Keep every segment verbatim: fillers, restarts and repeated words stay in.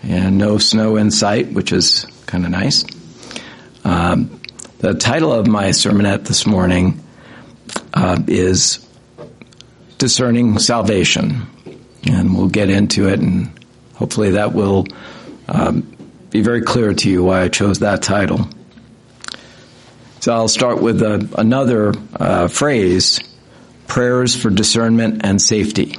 and no snow in sight, which is kind of nice. Um, the title of my sermonette this morning uh, is Discerning Salvation, and we'll get into it, and hopefully that will um, be very clear to you why I chose that title. So I'll start with a, another uh, phrase, prayers for discernment and safety.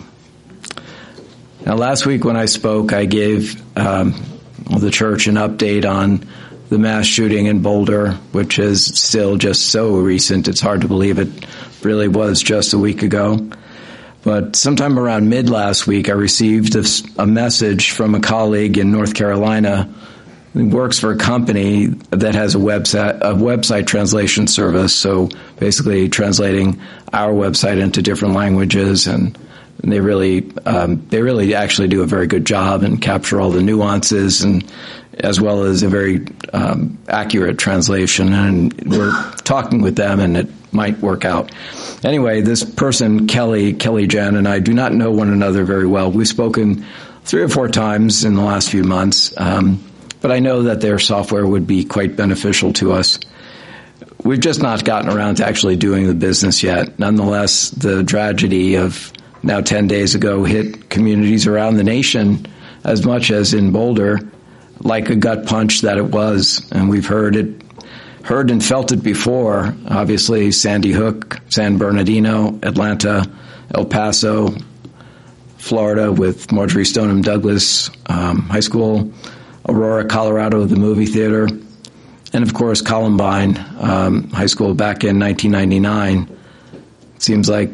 Now, last week when I spoke, I gave um, the church an update on the mass shooting in Boulder, which is still just so recent. It's hard to believe it really was just a week ago. But sometime around mid last week, I received a, a message from a colleague in North Carolina who works for a company that has a website, a website translation service. So basically translating our website into different languages, and And they really, um, they really actually do a very good job and capture all the nuances, and as well as a very um, accurate translation. And we're talking with them, and it might work out. Anyway, this person, Kelly, Kelly Jen, and I do not know one another very well. We've spoken three or four times in the last few months, um, but I know that their software would be quite beneficial to us. We've just not gotten around to actually doing the business yet. Nonetheless, the tragedy of now ten days ago hit communities around the nation as much as in Boulder, like a gut punch that it was. And we've heard it, heard and felt it before. Obviously, Sandy Hook, San Bernardino, Atlanta, El Paso, Florida with Marjorie Stoneman Douglas um, High School, Aurora, Colorado, the movie theater, and of course Columbine um, High School back in nineteen ninety-nine. It seems like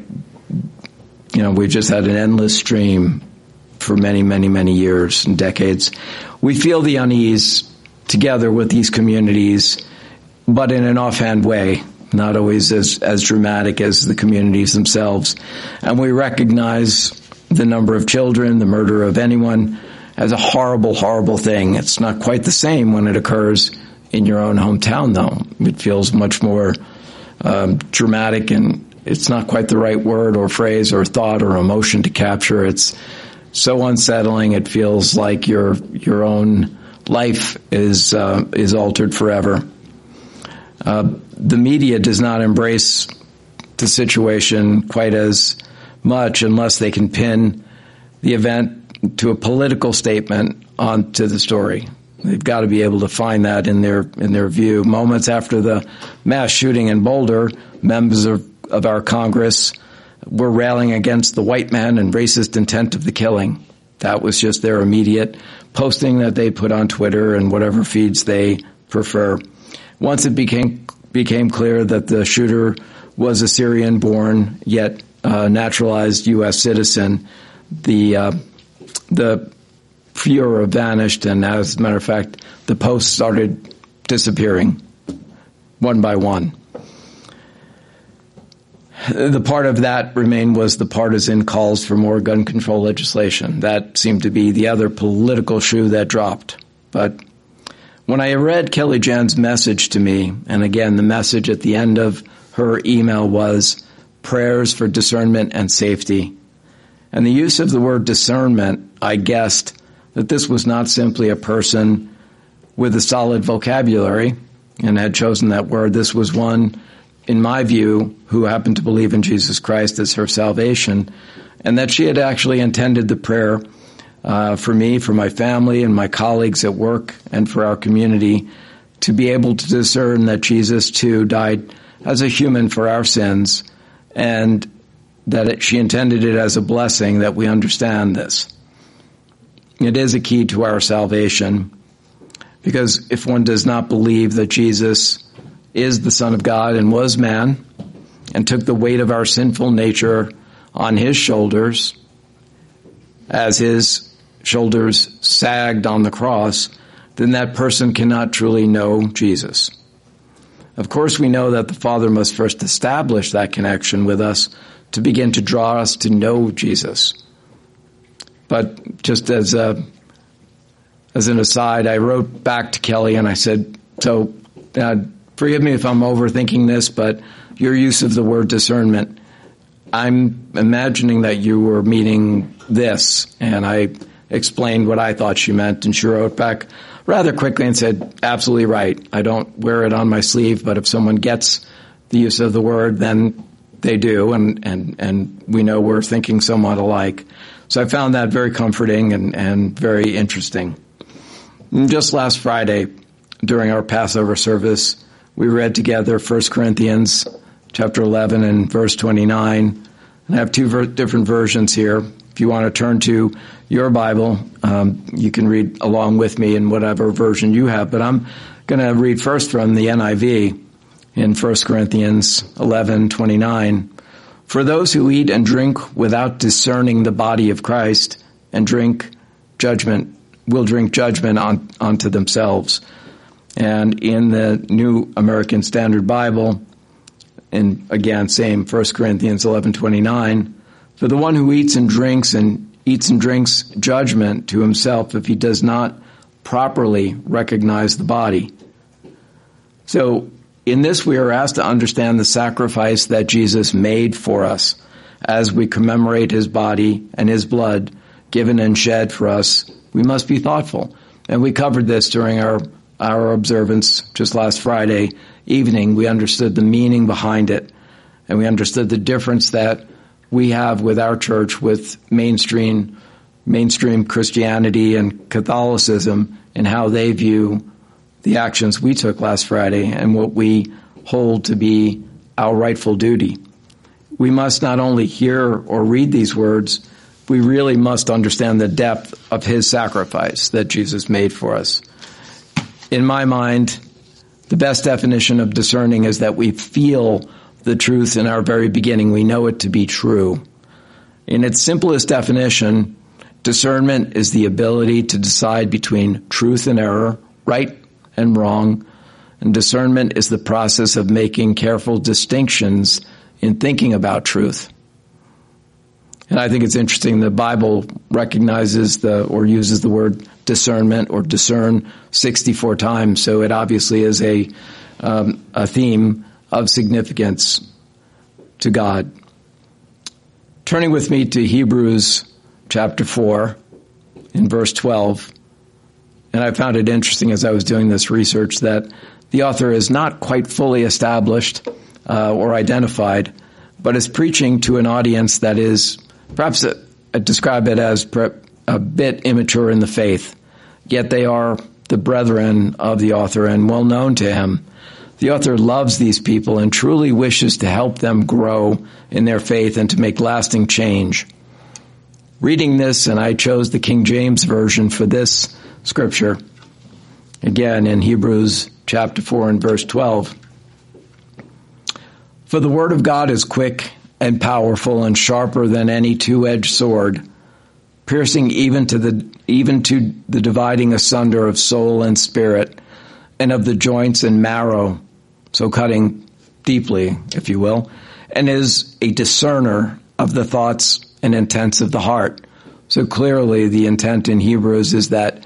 You know, we've just had an endless stream for many, many, many years and decades. We feel the unease together with these communities, but in an offhand way, not always as, as dramatic as the communities themselves. And we recognize the number of children, the murder of anyone, as a horrible, horrible thing. It's not quite the same when it occurs in your own hometown, though. It feels much more um, dramatic, and it's not quite the right word or phrase or thought or emotion to capture. It's so unsettling. It feels like your your own life is uh, is altered forever. Uh, the media does not embrace the situation quite as much unless they can pin the event to a political statement onto the story. They've got to be able to find that in their in their view. Moments after the mass shooting in Boulder, members of of our Congress were railing against the white man and racist intent of the killing. That was just their immediate posting that they put on Twitter and whatever feeds they prefer. Once it became became clear that the shooter was a Syrian-born yet uh, naturalized U S citizen, the uh, the furor vanished, and as a matter of fact, the posts started disappearing one by one. The part of that remained was the partisan calls for more gun control legislation. That seemed to be the other political shoe that dropped. But when I read Kelly Jen's message to me, and again, the message at the end of her email was prayers for discernment and safety. And the use of the word discernment, I guessed that this was not simply a person with a solid vocabulary and had chosen that word. This was one, in my view, who happened to believe in Jesus Christ as her salvation, and that she had actually intended the prayer uh, for me, for my family, and my colleagues at work, and for our community to be able to discern that Jesus, too, died as a human for our sins, and that it, she intended it as a blessing that we understand this. It is a key to our salvation, because if one does not believe that Jesus is the Son of God and was man and took the weight of our sinful nature on his shoulders as his shoulders sagged on the cross, then that person cannot truly know Jesus. Of course, we know that the Father must first establish that connection with us to begin to draw us to know Jesus. But just as a, as an aside, I wrote back to Kelly and I said, so uh, forgive me if I'm overthinking this, but your use of the word discernment, I'm imagining that you were meaning this, and I explained what I thought she meant, and she wrote back rather quickly and said, absolutely right. I don't wear it on my sleeve, but if someone gets the use of the word, then they do, and, and, and we know we're thinking somewhat alike. So I found that very comforting and, and very interesting. And just last Friday, during our Passover service, we read together First Corinthians chapter eleven and verse twenty-nine. And I have two ver- different versions here. If you want to turn to your Bible, um, you can read along with me in whatever version you have. But I'm going to read first from the N I V in First Corinthians eleven twenty-nine. For those who eat and drink without discerning the body of Christ and drink judgment, will drink judgment on, onto themselves. And in the New American Standard Bible, and again, same First Corinthians eleven twenty-nine, for the one who eats and drinks and eats and drinks judgment to himself if he does not properly recognize the body. So in this, we are asked to understand the sacrifice that Jesus made for us as we commemorate his body and his blood given and shed for us. We must be thoughtful. And we covered this during our, our observance just last Friday evening. We understood the meaning behind it, and we understood the difference that we have with our church, with mainstream, mainstream Christianity and Catholicism, and how they view the actions we took last Friday and what we hold to be our rightful duty. We must not only hear or read these words, we really must understand the depth of his sacrifice that Jesus made for us. In my mind, the best definition of discerning is that we feel the truth in our very beginning. We know it to be true. In its simplest definition, discernment is the ability to decide between truth and error, right and wrong, and discernment is the process of making careful distinctions in thinking about truth. And I think it's interesting the Bible recognizes the or uses the word discernment or discern sixty-four times, so it obviously is a um, a theme of significance to God. Turning with me to Hebrews chapter four in verse twelve. And I found it interesting as I was doing this research that the author is not quite fully established uh, or identified, but is preaching to an audience that is, perhaps a, I describe it as a bit immature in the faith, yet they are the brethren of the author and well known to him. The author loves these people and truly wishes to help them grow in their faith and to make lasting change. Reading this, and I chose the King James Version for this scripture, again in Hebrews chapter four and verse twelve. For the word of God is quick and powerful and sharper than any two-edged sword, piercing even to the even to the dividing asunder of soul and spirit, and of the joints and marrow, so cutting deeply, if you will, and is a discerner of the thoughts and intents of the heart. So clearly the intent in Hebrews is that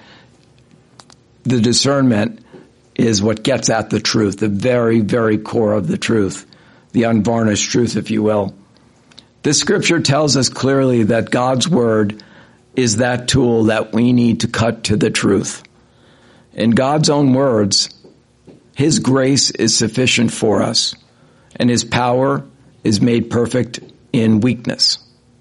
the discernment is what gets at the truth, the very, very core of the truth, the unvarnished truth, if you will. This scripture tells us clearly that God's word is that tool that we need to cut to the truth. In God's own words, his grace is sufficient for us, and his power is made perfect in weakness.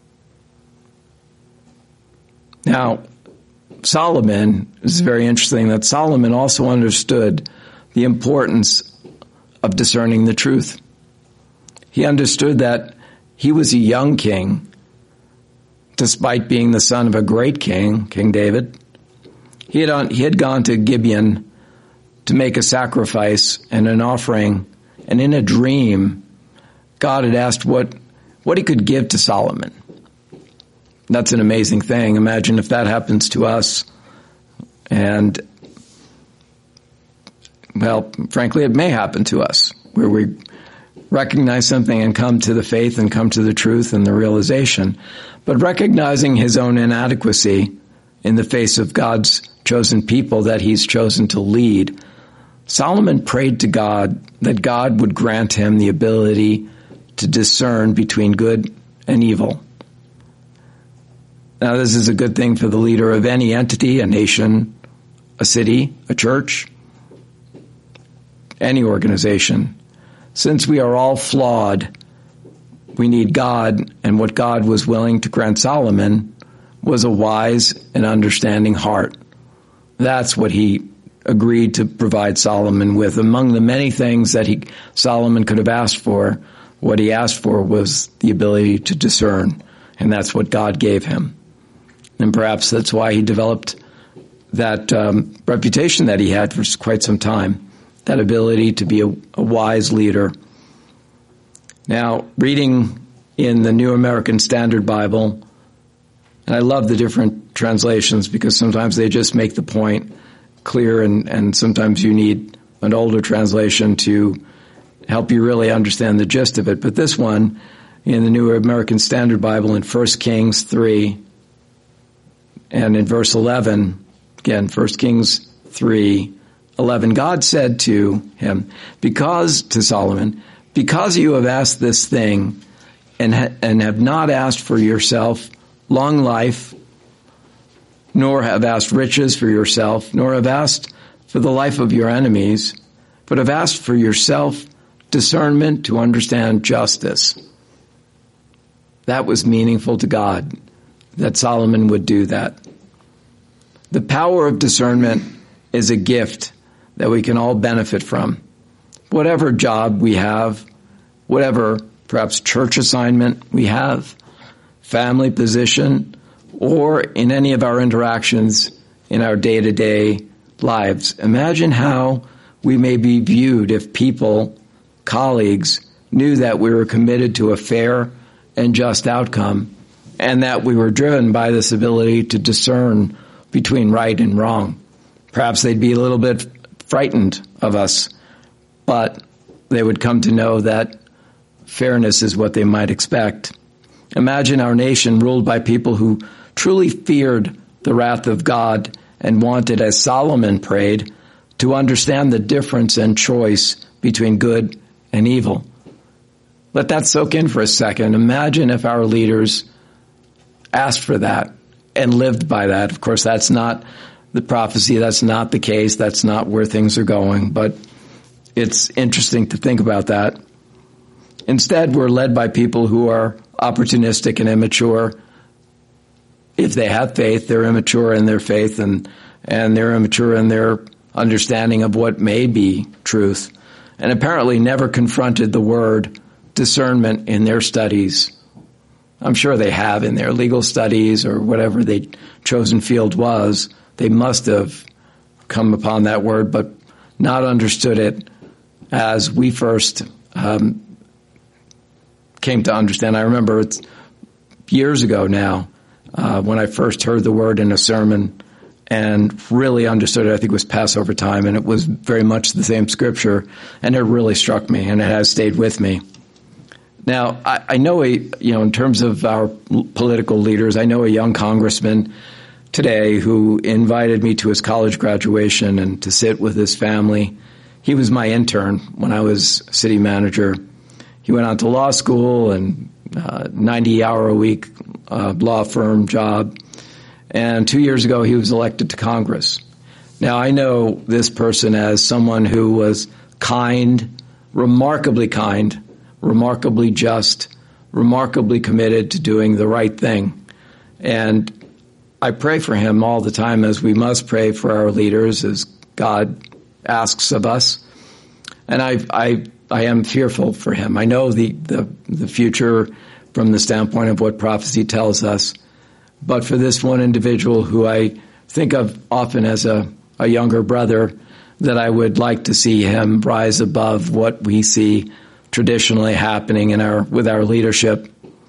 Now, Solomon, this is very interesting that Solomon also understood the importance of discerning the truth. He understood that he was a young king, despite being the son of a great king, King David. He had, on, he had gone to Gibeon to make a sacrifice and an offering, and in a dream, God had asked what, what he could give to Solomon. That's an amazing thing. Imagine if that happens to us. And, well, frankly, it may happen to us, where we recognize something and come to the faith and come to the truth and the realization. But recognizing his own inadequacy in the face of God's chosen people that he's chosen to lead, Solomon prayed to God that God would grant him the ability to discern between good and evil. Now, this is a good thing for the leader of any entity, a nation, a city, a church, any organization. Since we are all flawed, we need God, and what God was willing to grant Solomon was a wise and understanding heart. That's what he agreed to provide Solomon with. Among the many things that he Solomon could have asked for, what he asked for was the ability to discern, and that's what God gave him. And perhaps that's why he developed that um, reputation that he had for quite some time, that ability to be a, a wise leader. Now, reading in the New American Standard Bible, and I love the different translations because sometimes they just make the point clear, and, and sometimes you need an older translation to help you really understand the gist of it. But this one, in the New American Standard Bible, in First Kings three, and in verse eleven, again, First Kings three, eleven, God said to him, because, to Solomon, because you have asked this thing and ha- and have not asked for yourself long life, nor have asked riches for yourself, nor have asked for the life of your enemies, but have asked for yourself discernment to understand justice. That was meaningful to God, that Solomon would do that. The power of discernment is a gift that we can all benefit from. Whatever job we have, whatever perhaps church assignment we have, family position, or in any of our interactions in our day-to-day lives. Imagine how we may be viewed if people, colleagues, knew that we were committed to a fair and just outcome, and that we were driven by this ability to discern between right and wrong. Perhaps they'd be a little bit frightened of us, but they would come to know that fairness is what they might expect. Imagine our nation ruled by people who truly feared the wrath of God and wanted, as Solomon prayed, to understand the difference and choice between good and evil. Let that soak in for a second. Imagine if our leaders asked for that and lived by that. Of course, that's not the prophecy. That's not the case. That's not where things are going. But it's interesting to think about that. Instead, we're led by people who are opportunistic and immature. If they have faith, they're immature in their faith, and, and they're immature in their understanding of what may be truth, and apparently never confronted the word discernment in their studies. I'm sure they have in their legal studies or whatever their chosen field was. They must have come upon that word, but not understood it as we first um, came to understand. I remember it's years ago now uh, when I first heard the word in a sermon and really understood it. I think it was Passover time, and it was very much the same scripture, and it really struck me, and it has stayed with me. Now, I, I know, a, you know, in terms of our political leaders, I know a young congressman today who invited me to his college graduation and to sit with his family. He was my intern when I was city manager. He went on to law school and uh, ninety-hour-a-week uh, law firm job. And two years ago, he was elected to Congress. Now, I know this person as someone who was kind, remarkably kind, remarkably just, remarkably committed to doing the right thing. And I pray for him all the time, as we must pray for our leaders, as God asks of us. And I, I, I am fearful for him. I know the, the, the future from the standpoint of what prophecy tells us. But for this one individual who I think of often as a, a younger brother, that I would like to see him rise above what we see traditionally happening in our with our leadership.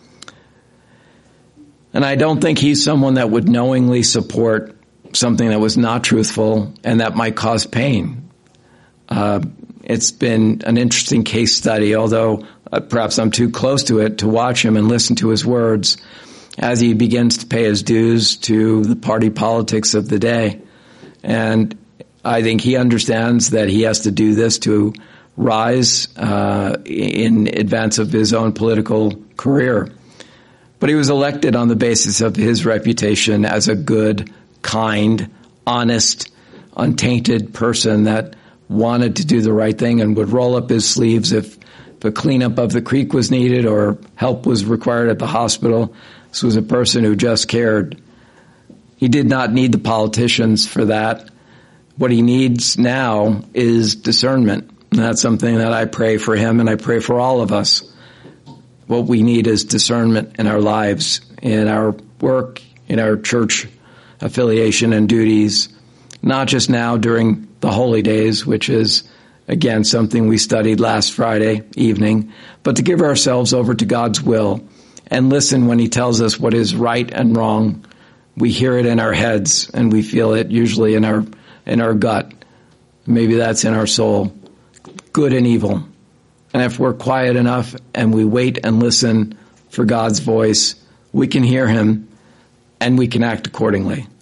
And I don't think he's someone that would knowingly support something that was not truthful and that might cause pain. Uh, it's been an interesting case study, although uh, perhaps I'm too close to it to watch him and listen to his words as he begins to pay his dues to the party politics of the day. And I think he understands that he has to do this to rise uh, in advance of his own political career. But he was elected on the basis of his reputation as a good, kind, honest, untainted person that wanted to do the right thing and would roll up his sleeves if the cleanup of the creek was needed or help was required at the hospital. This was a person who just cared. He did not need the politicians for that. What he needs now is discernment. And that's something that I pray for him and I pray for all of us. What we need is discernment in our lives, in our work, in our church affiliation and duties, not just now during the holy days, which is, again, something we studied last Friday evening, but to give ourselves over to God's will and listen when he tells us what is right and wrong. We hear it in our heads and we feel it usually in our in our gut. Maybe that's in our soul, good and evil. And if we're quiet enough and we wait and listen for God's voice, we can hear him and we can act accordingly.